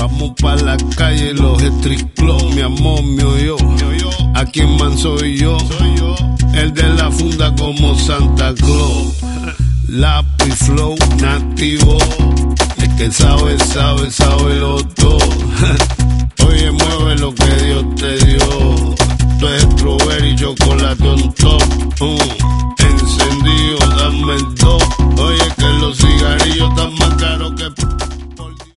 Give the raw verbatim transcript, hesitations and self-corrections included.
Vamos pa' la calle, los street club, mi amor, mi yo. Aquí en man soy yo, el de la funda como Santa Claus. Lápiz flow nativo, el que sabe, sabe, sabe lo todo. Oye, mueve lo que Dios te dio. Tú eres strawberry, chocolate on top. Uh, encendido, dame el